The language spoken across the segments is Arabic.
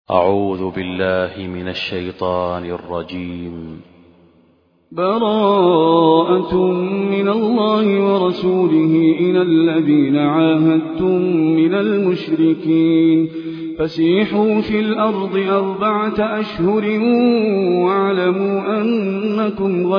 أعوذ بالله من الشيطان الرجيم. براءة من الله ورسوله إلى الذين عاهدتم من المشركين فسيحوا في الأرض 4 أشهر واعلموا أنكم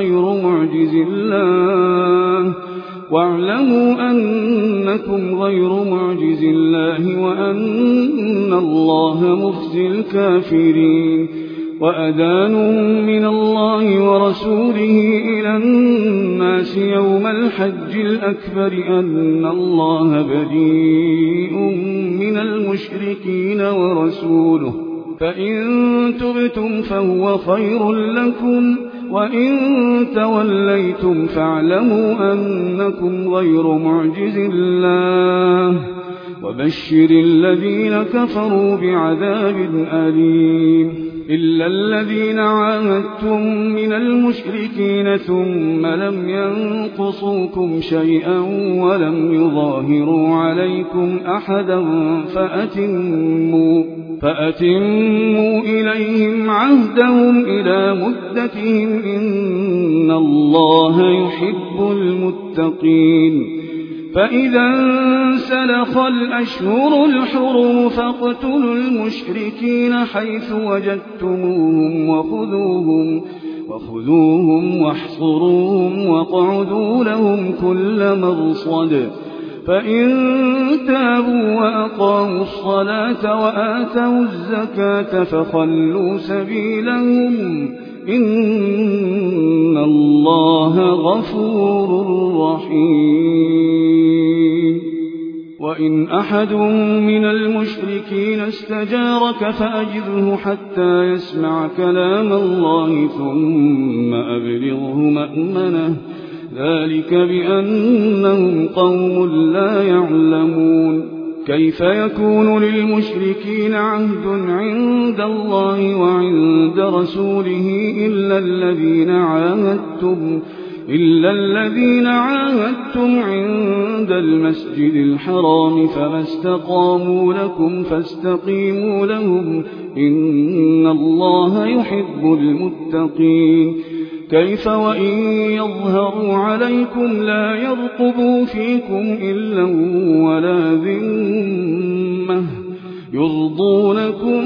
غير معجز الله وأن الله مخزي الكافرين. وأذان من الله ورسوله إلى الناس يوم الحج الأكبر أن الله بريء من المشركين ورسوله، فإن تبتم فهو خير لكم، وإن توليتم فاعلموا أنكم غير معجز الله، وبشر الذين كفروا بعذاب أليم. إلا الذين عاهدتم من المشركين ثم لم ينقصوكم شيئا ولم يظاهروا عليكم أحدا فأتموا إليهم عهدهم إلى مدتهم إن الله يحب المتقين. فإذا انسلخ الأشهر الحرم فاقتلوا المشركين حيث وجدتموهم وخذوهم واحصروهم واقعدوا لهم كل مرصد. فإن تابوا وأقاموا الصلاة وآتوا الزكاة فخلوا سبيلهم إن الله غفور رحيم. وإن أحد من المشركين استجارك فأجره حتى يسمع كلام الله ثم أبلغه مأمنه، ذلك بأنهم قوم لا يعلمون. كيف يكون للمشركين عهد عند الله وعند رسوله إلا الذين عاهدتم عند المسجد الحرام، فما استقاموا لكم فاستقيموا لهم إن الله يحب المتقين. كيف وإن يظهروا عليكم لا يرقبوا فيكم إلا ولا ذمة، يرضونكم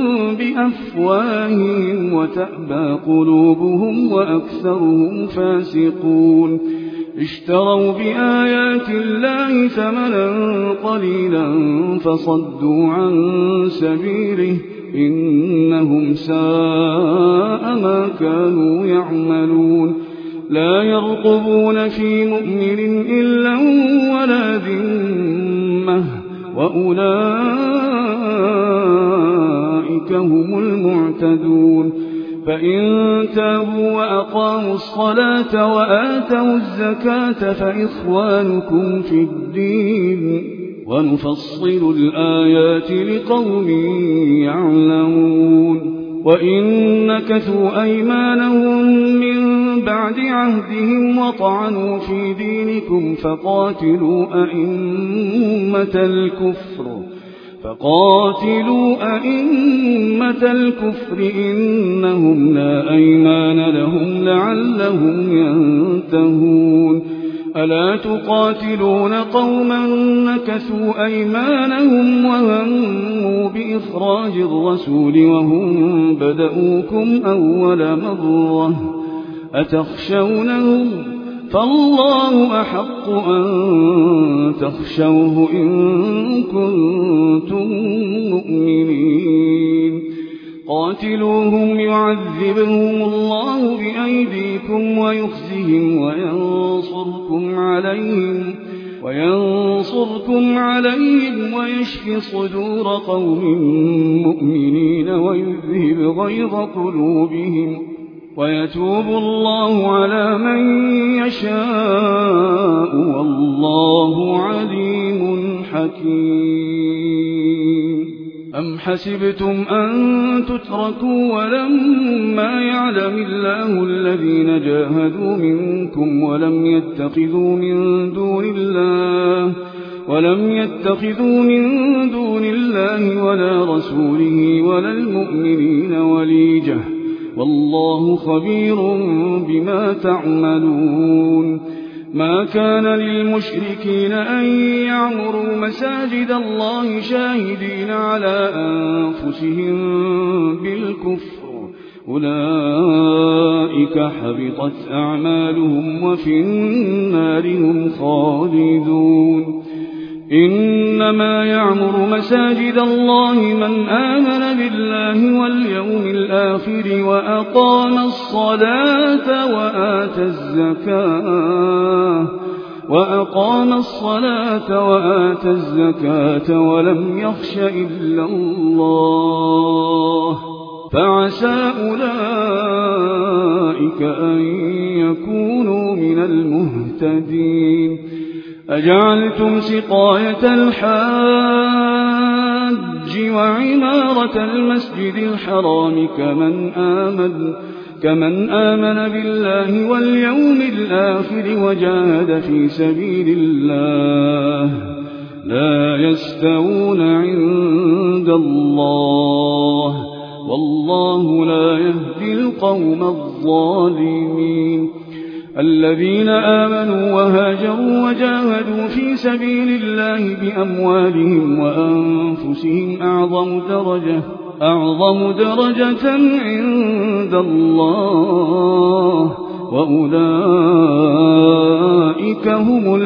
بأفواههم وتأبى قلوبهم وأكثرهم فاسقون. اشتروا بآيات الله ثمنا قليلا فصدوا عن سبيله إنهم ساء ما كانوا يعملون. لا يرقبون في مؤمن إلا ولا ذمة وأولئك هم المعتدون. فإن تابوا وأقاموا الصلاة وآتوا الزكاة فإخوانكم في الدين ونفصل الآيات لقوم يعلمون. وإن نكثوا أيمانهم من بعد عهدهم وطعنوا في دينكم فقاتلوا أئمة الكفر إنهم لا أيمان لهم لعلهم ينتهون. ألا تقاتلون قوما نكثوا أيمانهم وهموا بإخراج الرسول وهم بدؤوكم أول مرة أتخشونهم؟ فالله أحق أن تخشوه إن كنتم مؤمنين. قاتلوهم يعذبهم الله بأيديكم ويخزهم وينصركم عليهم ويشفي صدور قوم مؤمنين ويذهب غيظ قلوبهم ويتوب الله على من يشاء والله عليم حكيم. أم حسبتم أن تتركوا ولما يعلم الله الذين جاهدوا منكم ولم يتخذوا من دون الله ولا رسوله ولا المؤمنين وليجة والله خبير بما تعملون ما كان للمشركين أن يعمروا مساجد الله شاهدين على أنفسهم بالكفر أولئك حبطت أعمالهم وفي النار هم خالدون إنما يعمر مساجد الله من آمن بالله واليوم الآخر وأقام الصلاة وآتى الزكاة ولم يخش إلا الله فعسى أولئك أن يكونوا من المهتدين أجعلتم سقاية الحاج وعمارة المسجد الحرام كمن آمن بالله واليوم الآخر وجاهد في سبيل الله لا يستوون عند الله والله لا يهدي القوم الظالمين الذين آمنوا وهاجروا وجاهدوا في سبيل الله بأموالهم وأنفسهم أعظم درجة عند الله وأولئك هم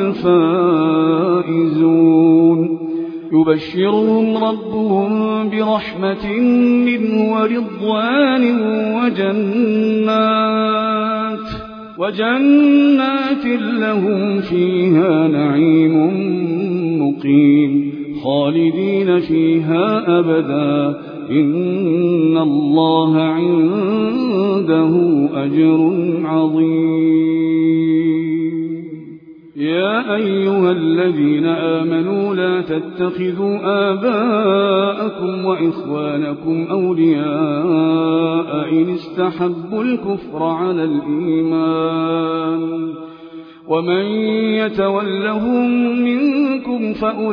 الفائزون يبشرهم ربهم برحمة منه ورضوان وجنات لهم فيها نعيم مقيم خالدين فيها أبدا إن الله عنده أجر عظيم يا أيها الذين آمنوا لا تتخذوا آباءكم وإخوانكم أولياء إن استحبوا الكفر على الإيمان ومن يتولهم منكم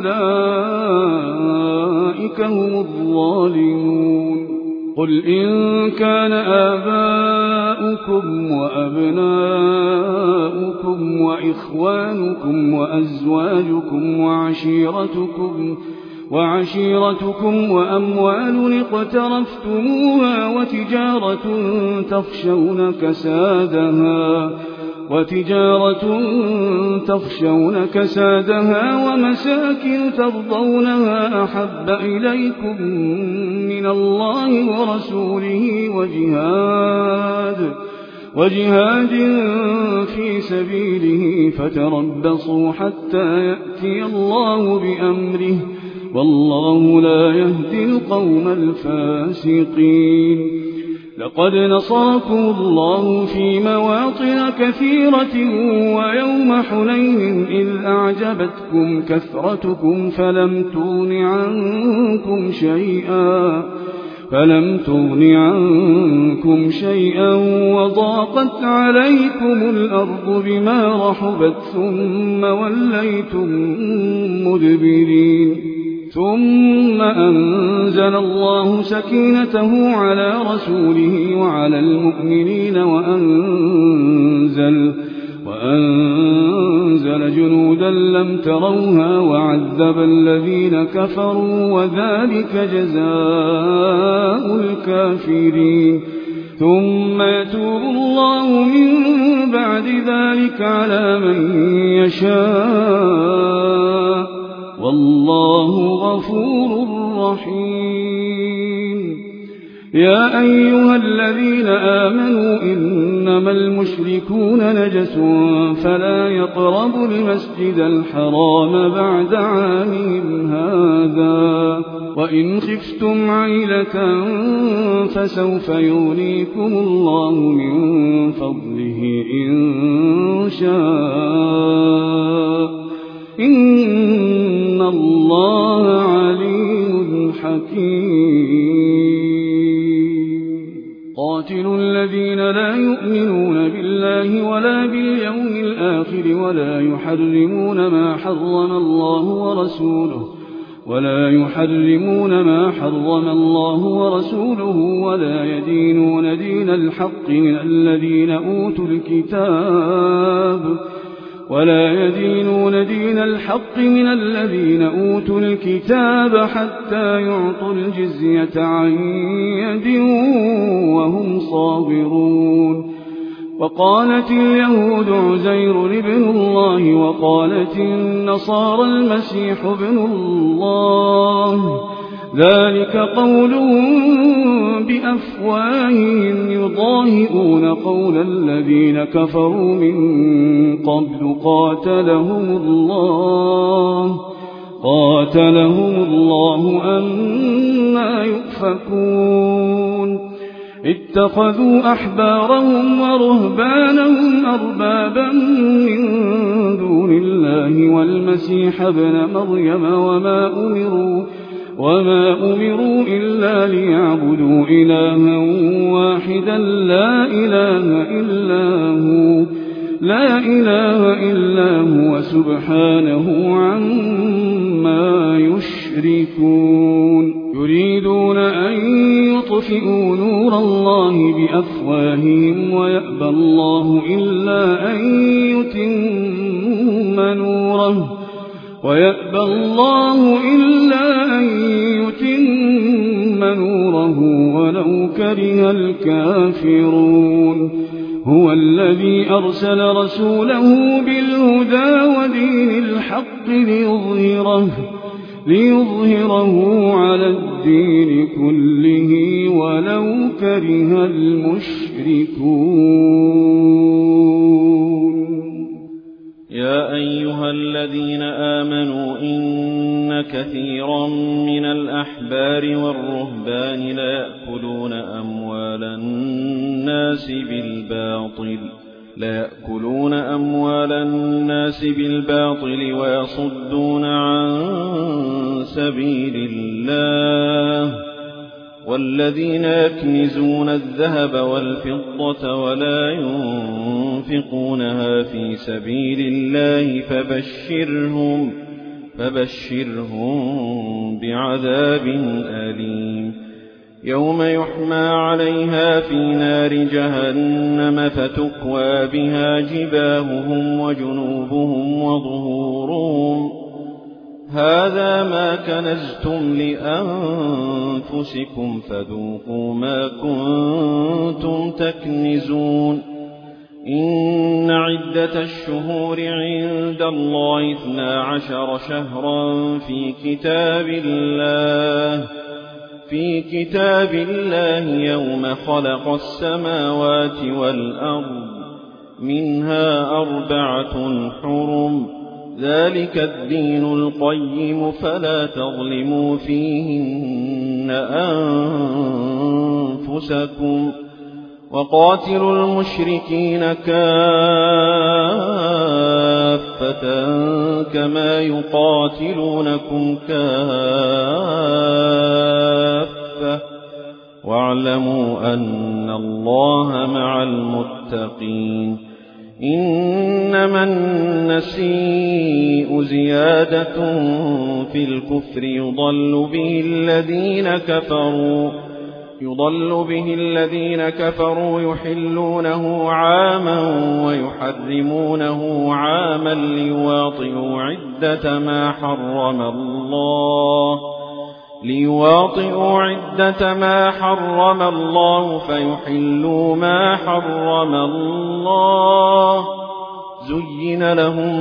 فأولئك هم الظالمون قل إن كان آباؤكم وأبناؤكم وإخوانكم وأزواجكم وعشيرتكم وأموال اقترفتموها وتجارة تخشون كسادها ومساكن ترضونها أحب إليكم من الله ورسوله وجهاد في سبيله فتربصوا حتى يأتي الله بأمره والله لا يهدي القوم الفاسقين لقد نصركم الله في مواطن كثيرة ويوم حنين إذ أعجبتكم كثرتكم فلم تغن عنكم شيئا وضاقت عليكم الأرض بما رحبت ثم وليتم مدبرين ثم أنزل الله سكينته على رسوله وعلى المؤمنين وأنزل جنودا لم تروها وعذب الذين كفروا وذلك جزاء الكافرين ثم يتوب الله من بعد ذلك على من يشاء والله غفور رحيم يا أيها الذين آمنوا إنما المشركون نجس فلا يقربوا المسجد الحرام بعد عامهم هذا وإن خفتم عيلة فسوف يغنيكم الله من فضله إن شاء إن الله عليم حكيم حكيم قاتلوا الذين لا يؤمنون بالله ولا باليوم الآخر ولا يحرمون ما حرم الله ورسوله ولا يدينون دين الحق من الذين أوتوا الكتاب حتى يعطوا الجزية عن يد وهم صاغرون وقالت اليهود عزير ابن الله وقالت النصارى المسيح ابن الله ذلك قولهم بأفواههم يضاهئون قول الذين كفروا من قبل قاتلهم الله أنى يؤفكون اتخذوا أحبارهم ورهبانهم أربابا من دون الله والمسيح ابن مريم وما أمروا إلا ليعبدوا إلها واحدا لا إله إلا هو سبحانه عما يشركون يريدون أن يطفئوا نور الله بأفواههم ويأبى الله إلا أن يتم نوره ولو كره الكافرون هو الذي أرسل رسوله بالهدى ودين الحق ليظهره على الدين كله ولو كره المشركون يا أيها الذين آمنوا إن كثيرا من الأحبار والرهبان ليأكلون أموال الناس بالباطل ويصدون عن سبيل الله والذين يكنزون الذهب والفضة ولا ينفقونها في سبيل الله فبشرهم بعذاب أليم يوم يحمى عليها في نار جهنم فتكوى بها جباههم وجنوبهم وظهورهم هذا ما كنزتم لأنفسكم فذوقوا ما كنتم تكنزون إن عدة الشهور عند الله 12 شهرا في كتاب الله يوم خلق السماوات والأرض منها 4 حرم ذلك الدين القيم فلا تظلموا فيهن أنفسكم وقاتلوا المشركين كافة كما يقاتلونكم كافة واعلموا أن الله مع المتقين إنما النسيء زيادة في الكفر يضل به الذين كفروا يحلونه عاما ويحرمونه عاما ليواطئوا عدة ما حرم الله فيحلوا ما حرم الله زين لهم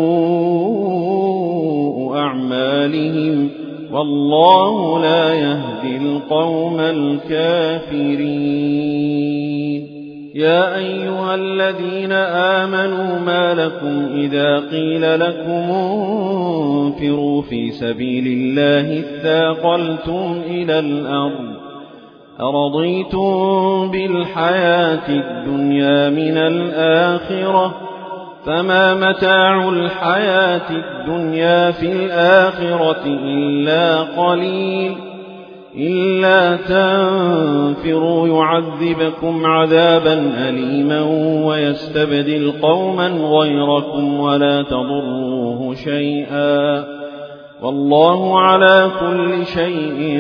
سوء أعمالهم والله لا يهدي القوم الكافرين يا أيها الذين آمنوا ما لكم إذا قيل لكم انفروا في سبيل الله اثاقلتم إلى الأرض أرضيتم بالحياة الدنيا من الآخرة فما متاع الحياة الدنيا في الآخرة إلا قليل إلا تنفروا يعذبكم عذابا أليما ويستبدل قوما غيركم ولا تضروه شيئا والله على كل شيء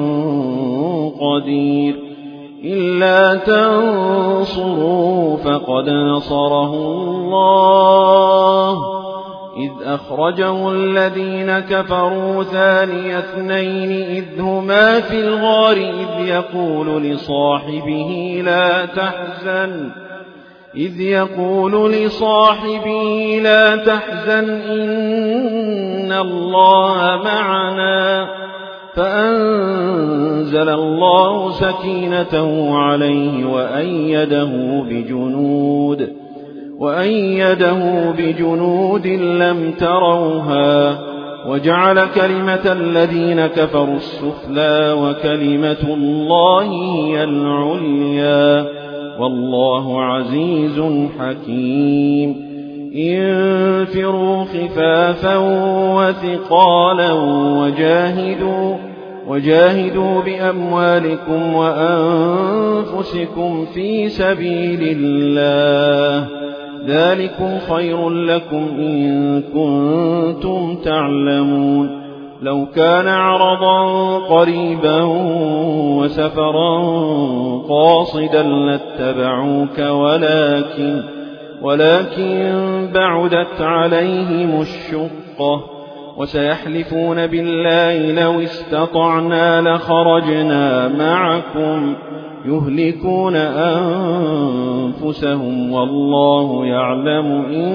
قدير. إلا تنصروا فقد نصره الله إذ أخرجه الذين كفروا ثاني اثنين إذ هما في الغار إذ يقول لصاحبه لا تحزن إن الله معنا فأنزل الله سكينته عليه وأيده بجنود لم تروها وجعل كلمة الذين كفروا السفلى وكلمة الله هي العليا والله عزيز حكيم. انفروا خفافا وثقالا وجاهدوا بأموالكم وأنفسكم في سبيل الله ذلكم خير لكم إن كنتم تعلمون. لو كان عرضا قريبا وسفرا قاصدا لاتبعوك ولكن بعدت عليهم الشقة وسيحلفون بالله لو استطعنا لخرجنا معكم يهلكون أنفسهم والله يعلم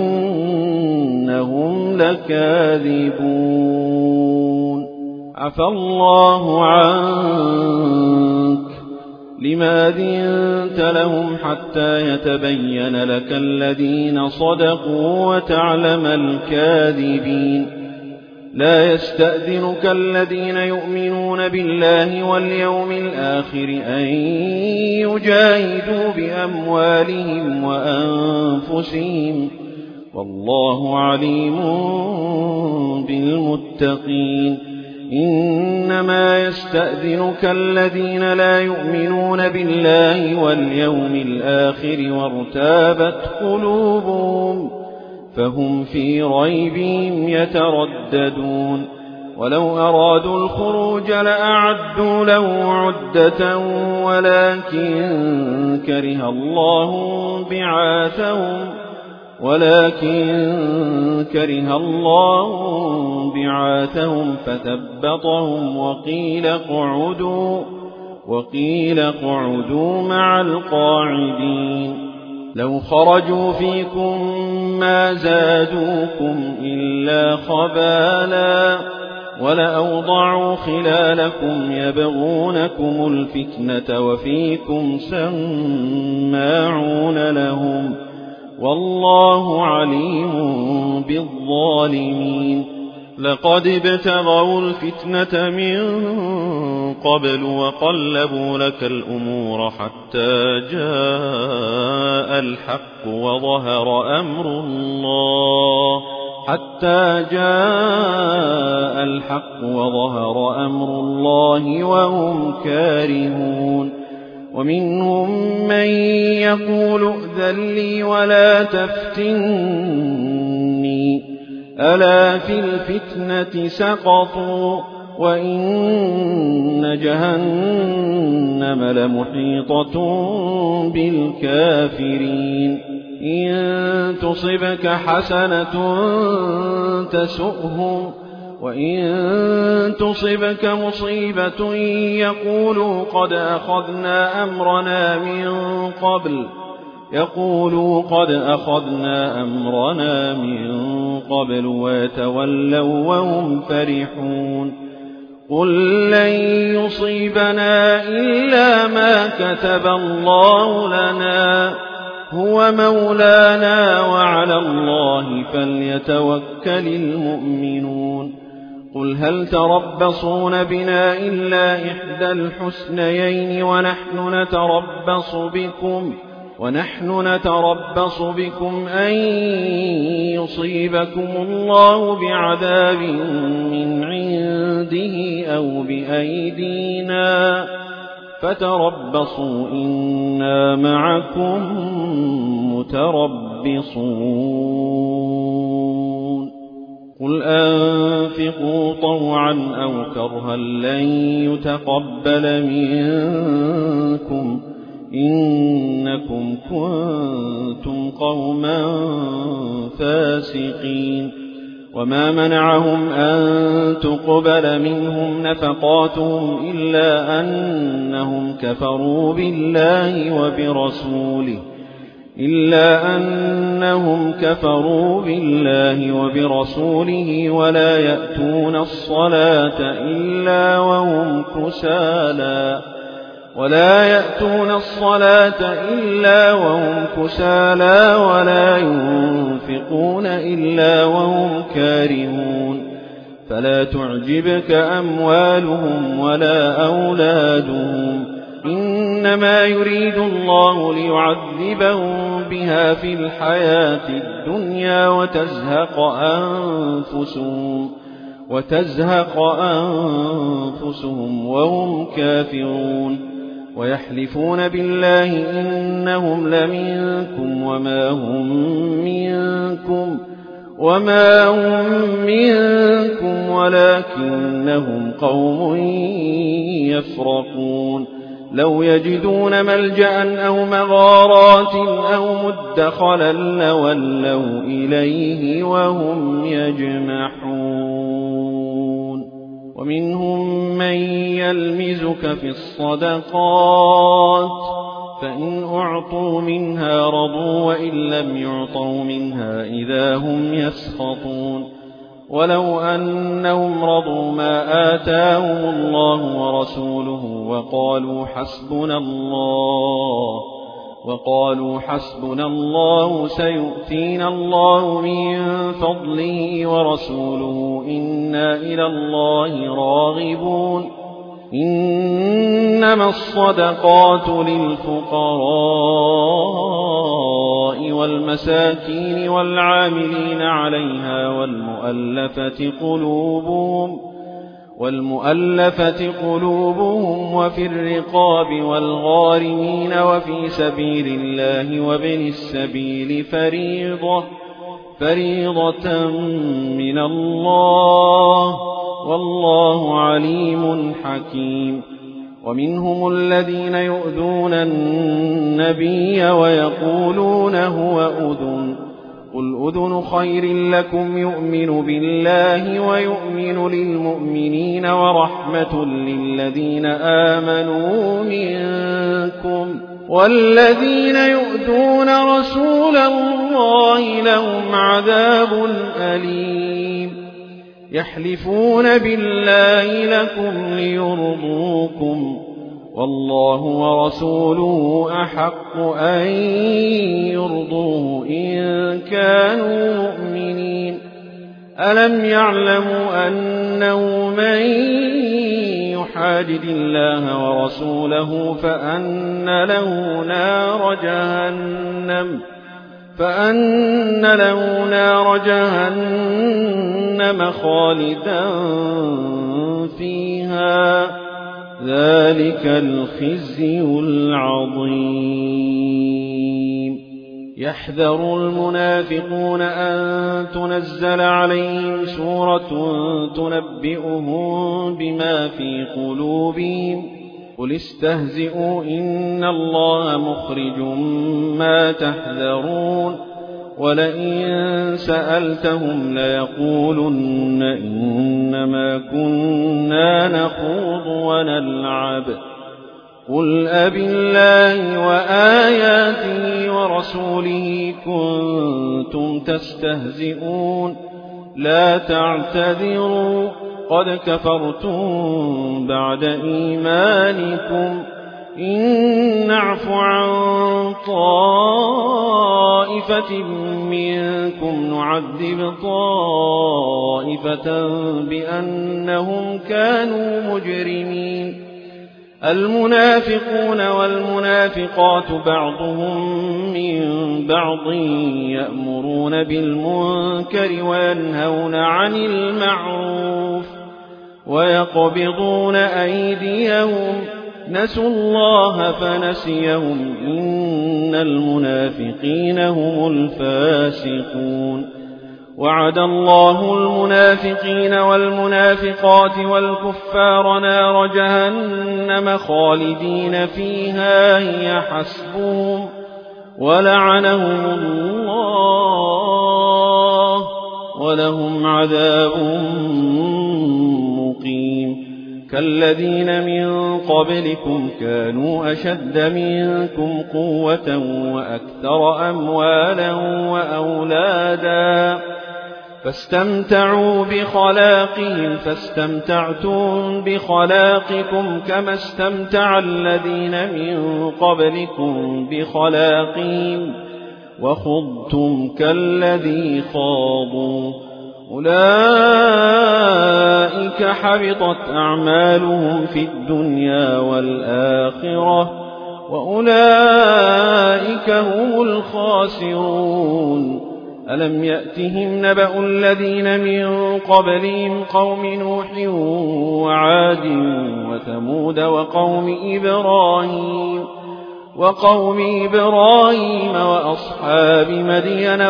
إنهم لكاذبون. عفى الله عنك لما أذنت لهم حتى يتبين لك الذين صدقوا وتعلم الكاذبين. لا يستأذنك الذين يؤمنون بالله واليوم الآخر أن يجاهدوا بأموالهم وأنفسهم والله عليم بالمتقين. إنما يستأذنك الذين لا يؤمنون بالله واليوم الآخر وارتابت قلوبهم فهم في ريبهم يترددون. ولو أرادوا الخروج لأعدوا له عدة ولكن كره الله بعاثهم فثبطهم وقيل اقعدوا مع القاعدين. لو خرجوا فيكم ما زادوكم إلا خبالا ولأوضعوا خلالكم يبغونكم الفتنة وفيكم سماعون لهم والله عليم بالظالمين. لقد ابتغوا الفتنة من قبل وقلبوا لك الأمور حتى جاء الحق وظهر أمر الله وهم كارهون. ومنهم من يقول ائذن لي ولا تفتني ألا في الفتنة سقطوا وإن جهنم لمحيطة بالكافرين. إن تصبك حسنة تسؤهم وإن تصبك مصيبة يقولوا قد أخذنا أمرنا من قبل ويتولوا وهم فرحون. قل لن يصيبنا إلا ما كتب الله لنا هو مولانا وعلى الله فليتوكل المؤمنون. قل هل تربصون بنا إلا إحدى الحسنيين ونحن نتربص بكم ونحن نتربص بكم أن يصيبكم الله بعذاب من عنده أو بأيدينا فتربصوا إنا معكم متربصون قل أنفقوا طوعا أو كرها لن يتقبل منكم إنكم كنتم قوما فاسقين وما منعهم أن تقبل منهم نفقاتهم إلا أنهم كفروا بالله وبرسوله ولا يأتون الصلاة إلا وهم كسالى ولا ينفقون إلا وهم كارهون فلا تعجبك أموالهم ولا أولادهم إنما يريد الله ليعذبهم بها في الحياة الدنيا وتزهق أنفسهم وهم كافرون ويحلفون بالله إنهم لمنكم وما هم منكم ولكنهم قوم يفرقون لو يجدون ملجأ أو مغارات أو مدخلا لولوا إليه وهم يجمحون ومنهم من يلمزك في الصدقات فإن أعطوا منها رضوا وإن لم يعطوا منها إذا هم يسخطون ولو أنهم رضوا ما آتاهم الله ورسوله وقالوا حسبنا الله سيؤتينا الله من فضله ورسوله إنا إلى الله راغبون إنما الصدقات للفقراء والمساكين والعاملين عليها والمؤلفة قلوبهم وفي الرقاب والغارمين وفي سبيل الله وابن السبيل فريضة من الله والله عليم حكيم ومنهم الذين يؤذون النبي ويقولون هو أذن قل أذن خير لكم يؤمن بالله ويؤمن للمؤمنين ورحمة للذين آمنوا منكم والذين يؤذون رسول الله لهم عذاب أليم يحلفون بالله لكم ليرضوكم والله ورسوله أحق أن يرضوه إن كانوا مؤمنين ألم يعلموا أنه من يحادد الله ورسوله فأن له نار جهنم خالدا فيها ذلك الخزي العظيم يحذر المنافقون أن تنزل عليهم سورة تنبئهم بما في قلوبهم قل استهزئوا إن الله مخرج ما تحذرون ولئن سألتهم ليقولن إنما كنا نخوض ونلعب قل أبالله وآياته ورسوله كنتم تستهزئون لا تعتذروا قد كفرتم بعد إيمانكم إن نعف عن طائفة منكم نعذب طائفة بأنهم كانوا مجرمين المنافقون والمنافقات بعضهم من بعض يأمرون بالمنكر وينهون عن المعروف ويقبضون أيديهم نسوا الله فنسيهم إن المنافقين هم الفاسقون وعد الله المنافقين والمنافقات والكفار نار جهنم خالدين فيها هي حسبهم ولعنهم الله ولهم عذاب مقيم كالذين من قبلكم كانوا أشد منكم قوة وأكثر أموالا وأولادا فاستمتعوا بخلاقهم فاستمتعتم بخلاقكم كما استمتع الذين من قبلكم بخلاقهم وخضتم كالذي خاضوا أولئك حبطت أعمالهم في الدنيا والآخرة وأولئك هم الخاسرون ألم يأتهم نبأ الذين من قبلهم قوم نوح وعاد وثمود وقوم إبراهيم وأصحاب مدين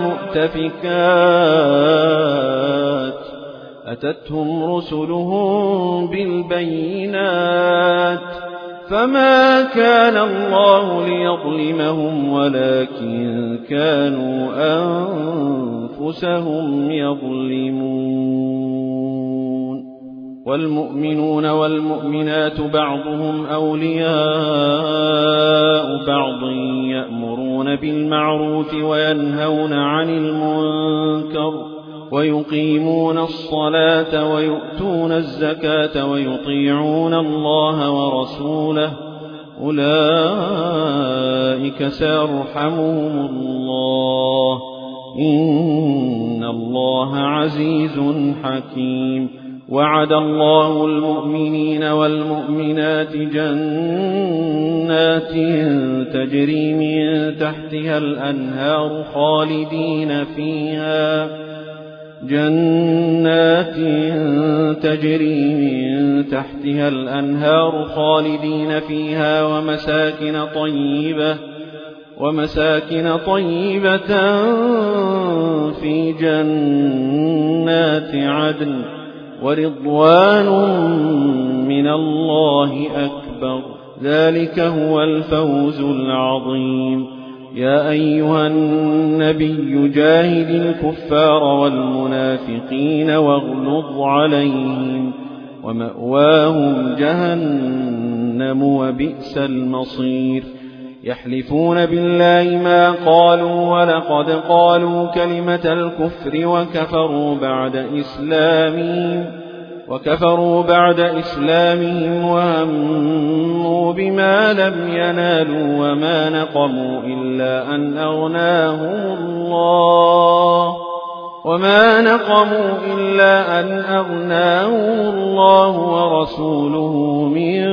والمؤتفكات أتتهم رسلهم بالبينات فما كان الله ليظلمهم ولكن كانوا أنفسهم يظلمون والمؤمنون والمؤمنات بعضهم أولياء بعض يأمرون بالمعروف وينهون عن المنكر ويقيمون الصلاة ويؤتون الزكاة ويطيعون الله ورسوله أولئك سيرحمهم الله إن الله عزيز حكيم وعد الله المؤمنين والمؤمنات جنات تجري من تحتها الأنهار خالدين فيها ومساكن طيبة في جنات عدن ورضوان من الله أكبر ذلك هو الفوز العظيم يا أيها النبي جاهد الكفار والمنافقين واغلظ عليهم ومأواهم جهنم وبئس المصير يحلفون بالله ما قالوا ولقد قالوا كلمة الكفر وكفروا بعد إسلامهم وهموا بما لم ينالوا وما نقموا إلا أن أغناهم الله ورسوله من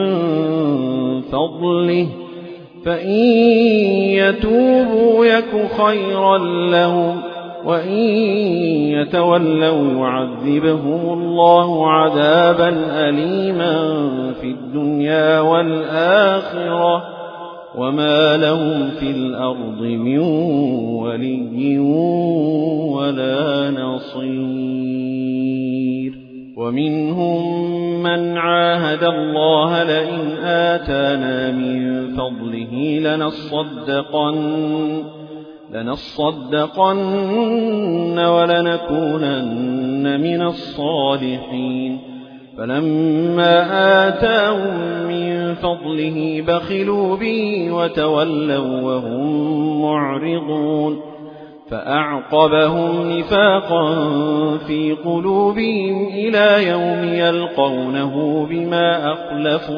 فضله فإن يتوبوا يك خيرا لهم وإن يتولوا يعذبهم الله عذابا أليما في الدنيا والآخرة وما لهم في الأرض من ولي ولا نصير ومنهم من عاهد الله لئن آتانا من فضله لنصدقن ولنكونن من الصالحين فلما آتاهم من فضله بخلوا به وتولوا وهم معرضون فأعقبهم نفاقا في قلوبهم إلى يوم يلقونه بما أخلفوا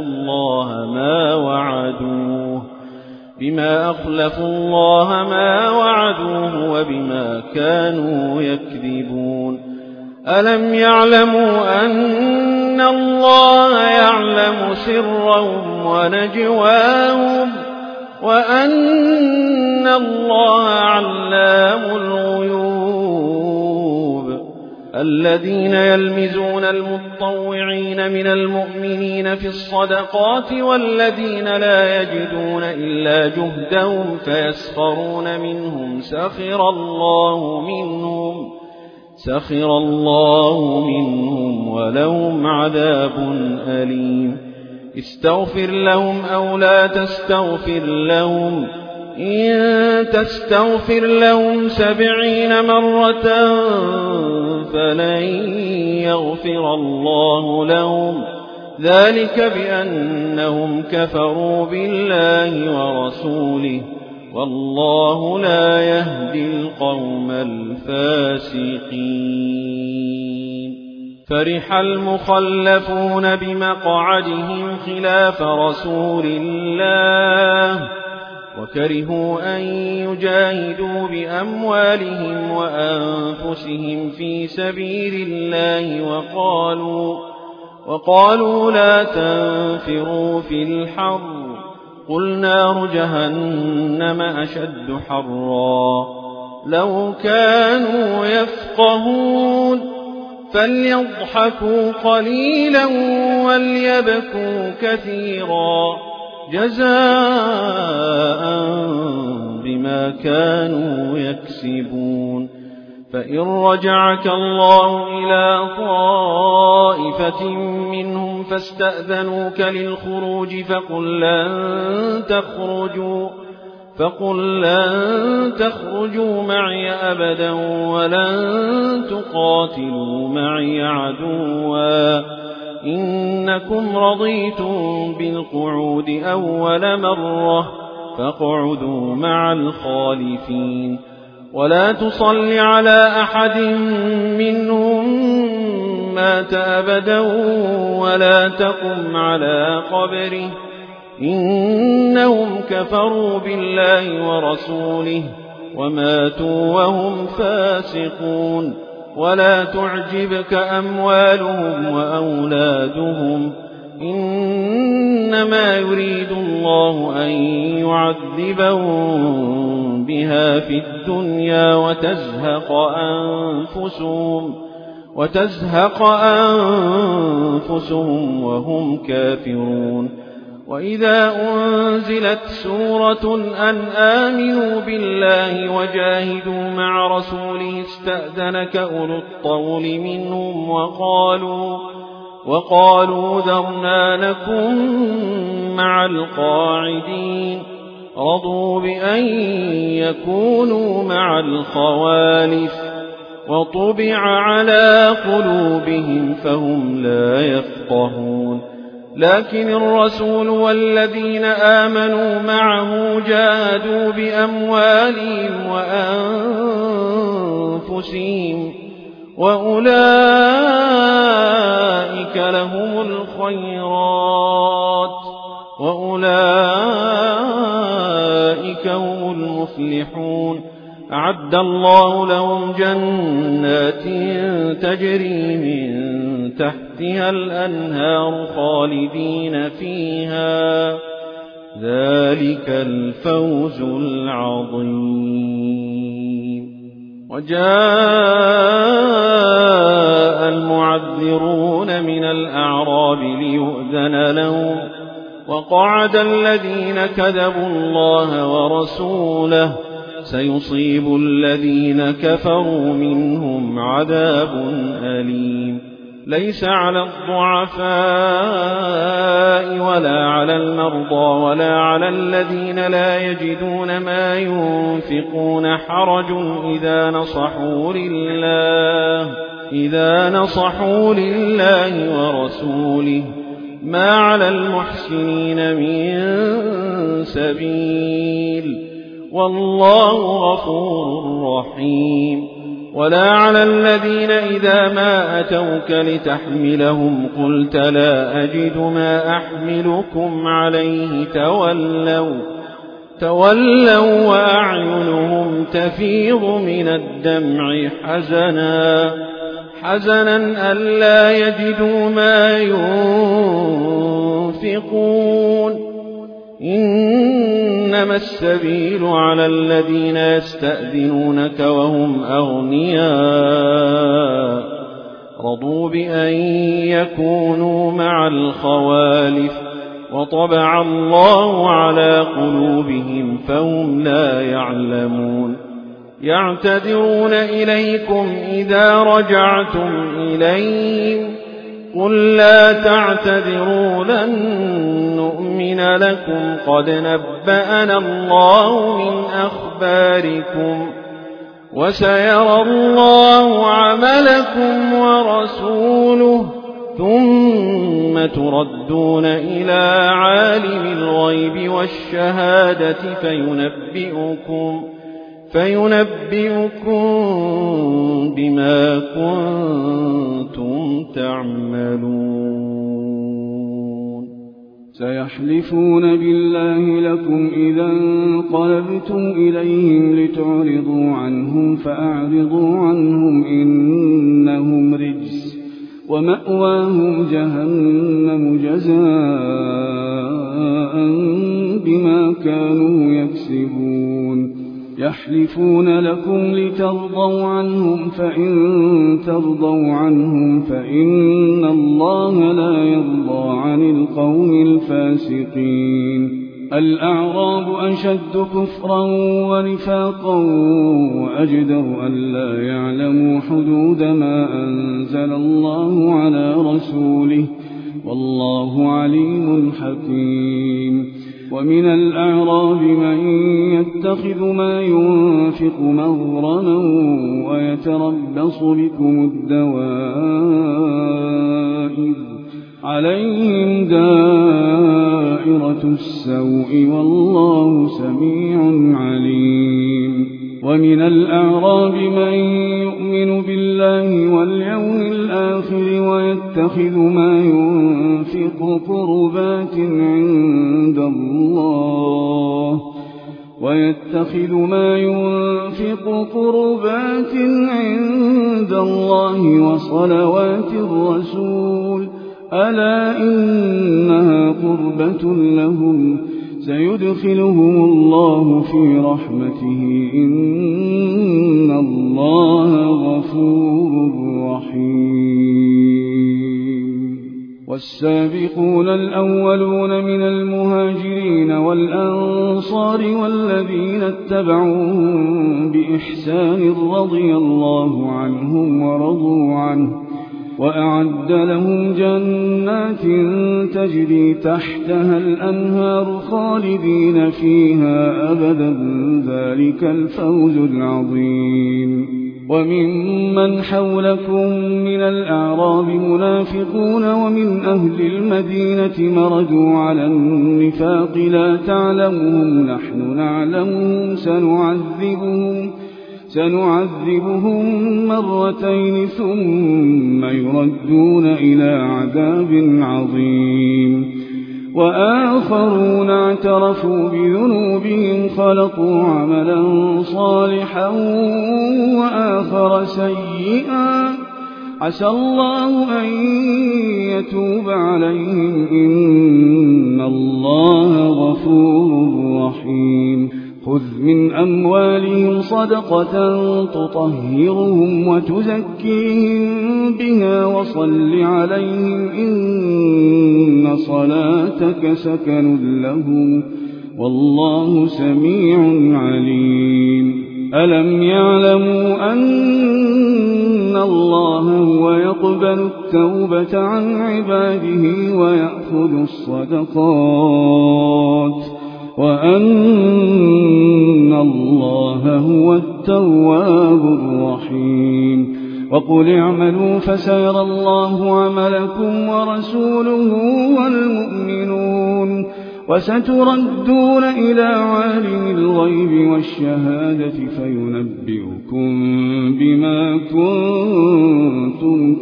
الله ما وعدوه وبما كانوا يكذبون ألم يعلموا أن الله يعلم سرهم ونجواهم وأن الله علام الغيوب. الذين يلمزون المتطوعين من المؤمنين في الصدقات والذين لا يجدون إلا جهدهم فيسخرون منهم سخر الله منهم ولهم عذاب أليم. استغفر لهم أو لا تستغفر لهم إن تستغفر لهم 70 مرة فلن يغفر الله لهم ذلك بأنهم كفروا بالله ورسوله والله لا يهدي القوم الفاسقين. فرح المخلفون بمقعدهم خلاف رسول الله وكرهوا أن يجاهدوا بأموالهم وأنفسهم في سبيل الله وقالوا لا تنفروا في الحر قل نار جهنم أشد حرا لو كانوا يفقهون فليضحكوا قليلا وليبكوا كثيرا جزاء بما كانوا يكسبون. فإن رجعك الله إلى طائفة منهم فاستأذنوك للخروج فقل لن تخرجوا معي أبدا ولن تقاتلوا معي عدوا إنكم رضيتم بالقعود أول مرة فاقعدوا مع الخالفين ولا تصل على أحد منهم مات أبدا ولا تقم على قبره إنهم كفروا بالله ورسوله وماتوا وهم فاسقون. ولا تعجبك أموالهم وأولادهم إنما يريد الله أن يعذبهم بها في الدنيا وتزهق أنفسهم وهم كافرون. وإذا أنزلت سورة أن آمنوا بالله وجاهدوا مع رسوله استأذنك أولو الطول منهم وقالوا ذرنا لكم مع القاعدين رضوا بأن يكونوا مع الخوالف وطبع على قلوبهم فهم لا يفقهون. لكن الرسول والذين آمنوا معه جاهدوا بأموالهم وأنفسهم وأولئك لهم الخيرات وأولئك هم المفلحون. أعد الله لهم جنات تجري من تحتها الأنهار خالدين فيها ذلك الفوز العظيم. وجاء المعذرون من الأعراب ليؤذن لهم وقعد الذين كذبوا الله ورسوله سيصيب الذين كفروا منهم عذاب أليم. ليس على الضعفاء ولا على المرضى ولا على الذين لا يجدون ما ينفقون حرج إذا نصحوا لله ورسوله ما على المحسنين من سبيل والله غفور رحيم. ولا على الذين إذا ما أتوك لتحملهم قلت لا أجد ما أحملكم عليه تولوا وأعينهم تفيض من الدمع حزنا ألا يجدوا ما ينفقون إنما السبيل على الذين يستأذنونك وهم أغنياء رضوا بأن يكونوا مع الخوالف وطبع الله على قلوبهم فهم لا يعلمون يعتذرون إليكم إذا رجعتم إليهم قل لا تعتذروا لن نؤمن لكم قد نبأنا الله من أخباركم وسيرى الله عملكم ورسوله ثم تردون إلى عالم الغيب والشهادة فينبئكم بما كنتم تعملون سيحلفون بالله لكم إذا انقلبتم إليهم لتعرضوا عنهم فأعرضوا عنهم إنهم رجس ومأواهم جهنم جزاء بما كانوا يكسبون يحلفون لكم لترضوا عنهم فإن ترضوا عنهم فإن الله لا يرضى عن القوم الفاسقين الأعراب أشد كفرا ونفاقا وأجدر ألا يعلموا حدود ما أنزل الله على رسوله والله عليم حكيم ومن الأعراب من يتخذ ما ينفق مغرما ويتربص بكم الدوائر عليهم دائرة السوء والله سميع عليم ومن الأعراب من يؤمن بالله واليوم الآخر ويتخذ ما ينفق قربات عند الله وصلوات الرسول ألا إنها قربة لهم سيدخلهم الله في رحمته إن الله غفور رحيم والسابقون الأولون من المهاجرين والأنصار والذين اتبعوهم بإحسان رضي الله عنهم ورضوا عنه وأعد لهم جنات تجري تحتها الأنهار خالدين فيها أبدا ذلك الفوز العظيم وممن حولكم من الأعراب منافقون ومن أهل المدينة مردوا على النفاق لا تعلمهم نحن نعلمهم سنعذبهم مرتين ثم يردون إلى عذاب عظيم وآخرون اعترفوا بذنوبهم خلطوا عملا صالحا وآخر سيئا عسى الله أن يتوب عليهم إن الله غفور رحيم خذ من أموالهم صدقة تطهرهم وتزكيهم بها وصل عليهم إن صلاتك سكن لهم والله سميع عليم ألم يعلموا أن الله هو يقبل التوبة عن عباده ويأخذ الصدقات وأن الله هو التواب الرحيم وقل اعملوا فسيرى الله عملكم ورسوله والمؤمنون وستردون إلى عالم الغيب والشهادة فينبئكم بما كنتم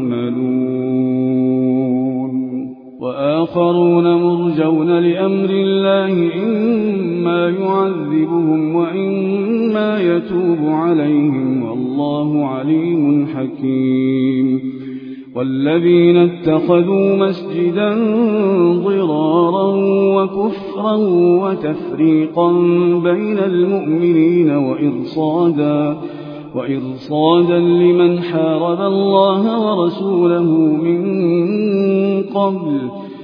تعملون وآخرون مرجون لأمر الله إما يعذبهم وإما يتوب عليهم والله عليم حكيم والذين اتخذوا مسجدا ضرارا وكفرا وتفريقا بين المؤمنين وإرصادا لمن حارب الله ورسوله من قبل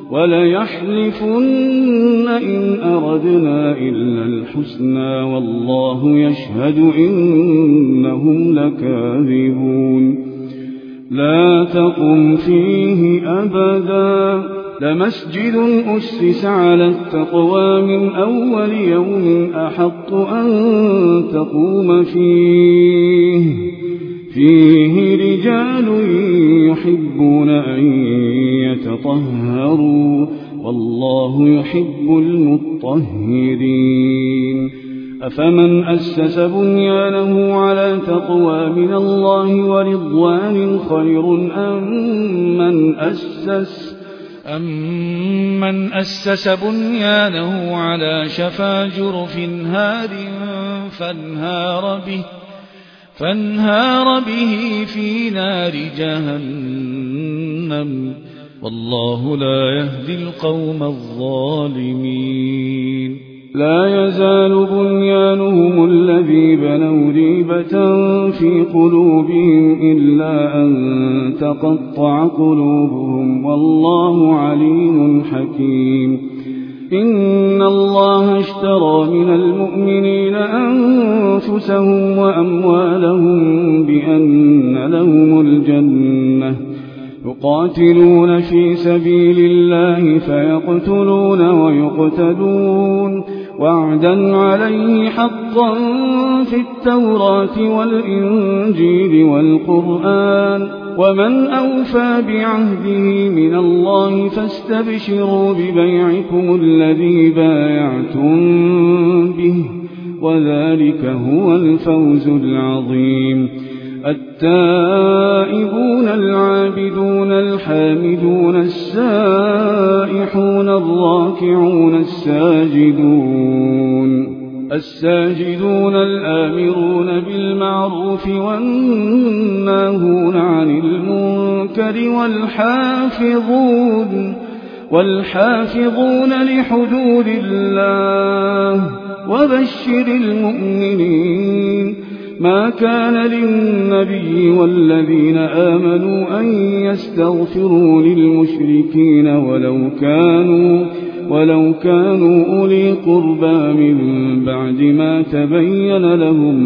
وليحلفن إن أردنا إلا الحسنى والله يشهد إنهم لكاذبون لا تقم فيه أبدا لمسجد أسس على التقوى من أول يوم أحق أن تقوم فيه رجال يحبون أن يتطهروا والله يحب المطهرين أفمن أسس بنيانه على تقوى من الله ورضوان خير أمن أسس بنيانه على شفا جرف هار فانهار به في نار جهنم والله لا يهدي القوم الظالمين لا يزال بنيانهم الذي بنوا ريبة في قلوبهم إلا أن تقطع قلوبهم والله عليم حكيم إن الله اشترى من المؤمنين أنفسهم وأموالهم بأن لهم الجنة يقاتلون في سبيل الله فيقتلون ويقتلون وعدا عليه حقا في التوراة والإنجيل والقرآن ومن أوفى بعهده من الله فاستبشروا ببيعكم الذي بايعتم به وذلك هو الفوز العظيم التائبون العابدون الحامدون السائحون الراكعون الساجدون الآمرون بالمعروف والناهون عن المنكر والحافظون لحدود الله وبشر المؤمنين ما كان للنبي والذين آمنوا أن يستغفروا للمشركين ولو كانوا أولي قربى من بعد ما تبين لهم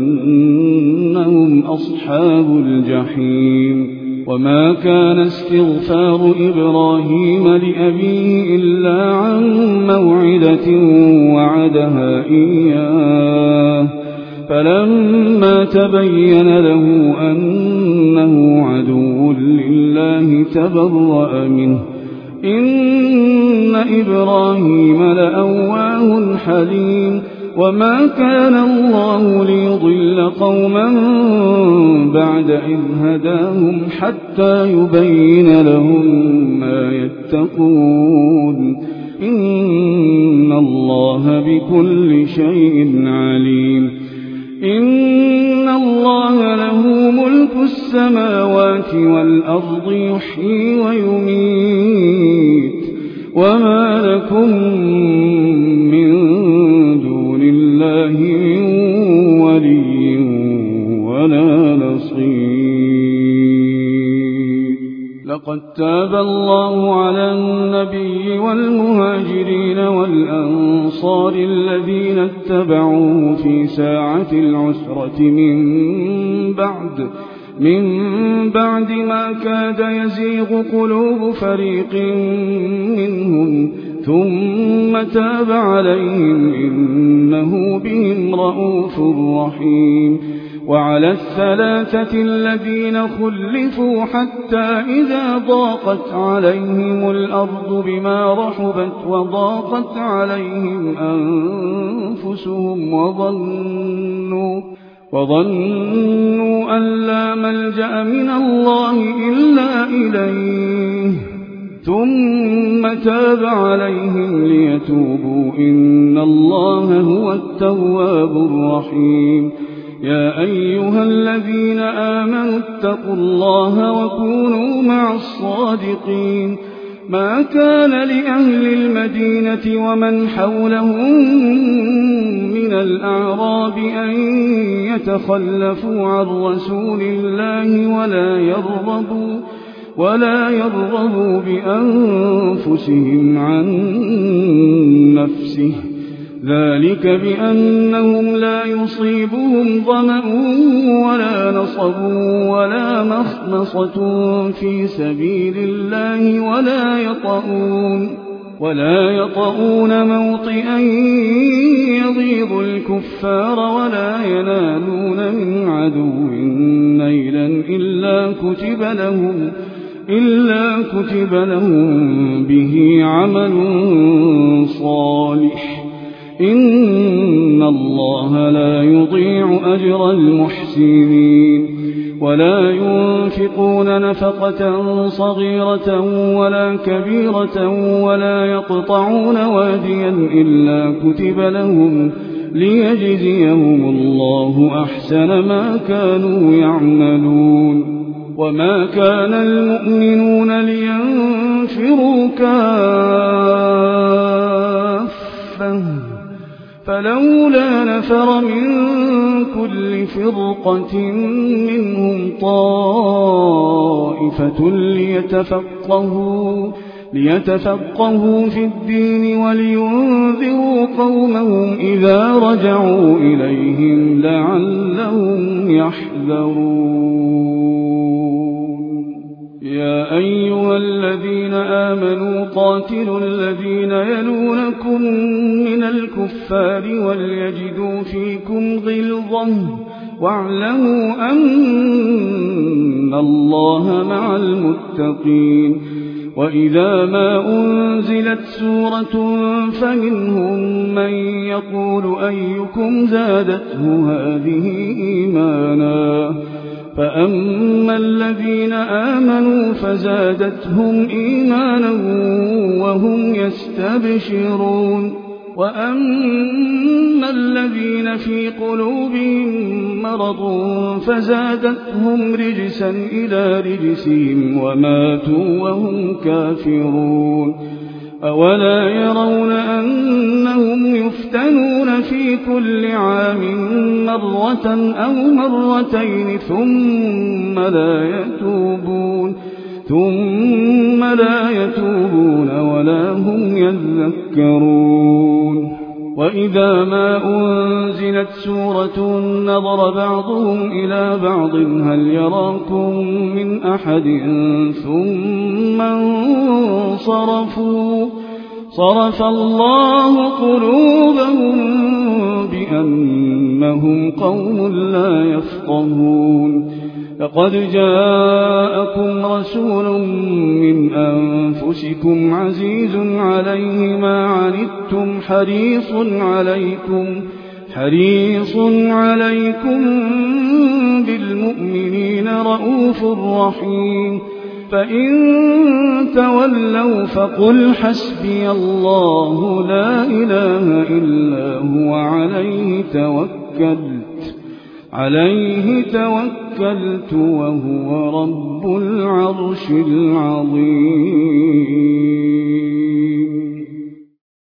أنهم أصحاب الجحيم وما كان استغفار إبراهيم لأبيه إلا عن موعدة وعدها إياه فلما تبين له أنه عدو لله تبرأ منه إن إبراهيم لأواه حليم وما كان الله ليضل قوما بعد إذ هداهم حتى يبين لهم ما يتقون إن الله بكل شيء عليم إن الله له ملك السماوات والأرض يحيي ويميت وما لكم من دون الله من ولي ولا نصير لقد تاب الله على النبي والمهاجرين والأنصار الذين اتبعوه في ساعة العسرة من بعد ما كاد يزيغ قلوب فريق منهم ثم تاب عليهم إنه بهم رءوف رحيم وعلى الثلاثة الذين خلفوا حتى إذا ضاقت عليهم الأرض بما رحبت وضاقت عليهم أنفسهم وظنوا أن لا ملجأ من الله إلا إليه ثم تاب عليهم ليتوبوا إن الله هو التواب الرحيم يا أيها الذين آمنوا اتقوا الله وكونوا مع الصادقين ما كان لأهل المدينة ومن حولهم من الأعراب أن يتخلفوا عن رسول الله ولا يرغبوا بأنفسهم عن نفسه ذلك بأنهم لا يصيبهم ظمأ ولا نصب ولا مخمصة في سبيل الله ولا يطؤون موطئا يغيظ الكفار ولا ينالون من عدو نيلا إلا كتب لهم به عمل صالح إن الله لا يضيع أجر المحسنين ولا ينفقون نفقة صغيرة ولا كبيرة ولا يقطعون واديا إلا كتب لهم ليجزيهم الله أحسن ما كانوا يعملون وما كان المؤمنون لينفروا كافة فلولا نفر من كل فرقة منهم طائفة ليتفقهوا في الدين ولينذروا قومهم إذا رجعوا إليهم لعلهم يحذرون يا أيها الذين آمنوا قاتلوا الذين يلونكم من الكفار وليجدوا فيكم غلظة واعلموا أن الله مع المتقين وإذا ما أنزلت سورة فمنهم من يقول أيكم زادته هذه إيمانا فأما الذين آمنوا فزادتهم إيمانا وهم يستبشرون وأما الذين في قلوبهم مرض فزادتهم رجسا إلى رجسهم وماتوا وهم كافرون أولا يرون أنهم يفتنون في كل عام مرة أو مرتين ثم لا يتوبون ولا هم يذكرون وإذا ما أنزلت سورة نظر بعضهم إلى بعض هل يراكم من أحد ثم انصرفوا صرف الله قلوبهم بأنهم قوم لا يفقهون لقد جاءكم رسول من أنفسكم عزيز عليه ما عنتم حريص عليكم بالمؤمنين رؤوف رحيم فإن تولوا فقل حسبي الله لا إله إلا هو عليه توكلت وهو رب العرش العظيم